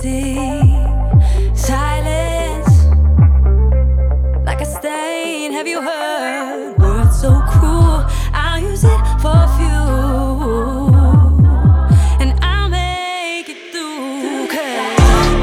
afflicting silence, like a stain. Have you heard words so cruel? I'll use it for a few, and I'll make it through. 'Cause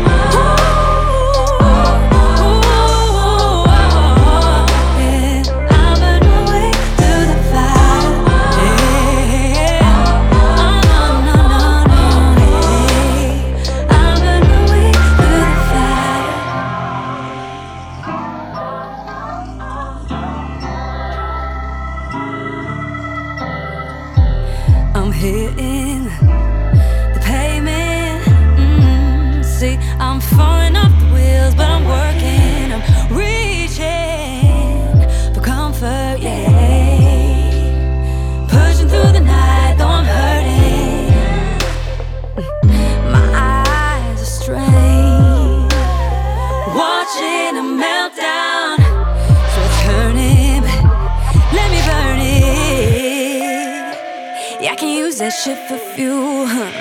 I'm hitting the pavement. See, I'm falling off the wheels, but I'm working. I'm reaching for comfort, yeah. Pushing through the night, though I'm hurting. My eyes are strained, watching a meltdown. So it's hurting, but let me burn it. Yeah, I can use that shit for fuel, huh?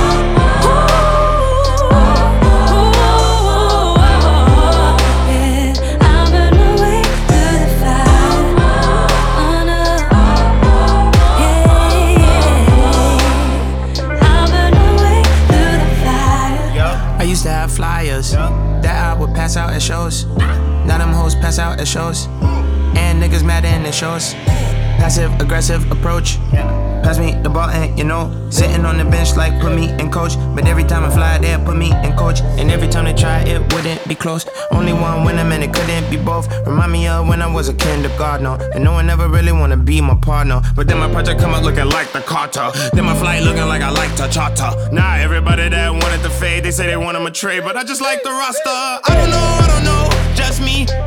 I used to have flyers that I would pass out at shows. Now them hoes pass out at shows, and niggas mad in the shows. Passive aggressive approach. Pass me the ball and sitting on the bench like put me in coach. But every time I fly they put me in coach, and every time they try it wouldn't be close. Only one winner, man, it couldn't be both. Remind me of when I was a kindergartner, and no one ever really wanna be my partner. But then my project come out looking like the Carter. Then my flight looking like I like to charter. Nah, everybody that wanted to fade, they say they want 'em a trade, but I just like the roster. I don't know, just me.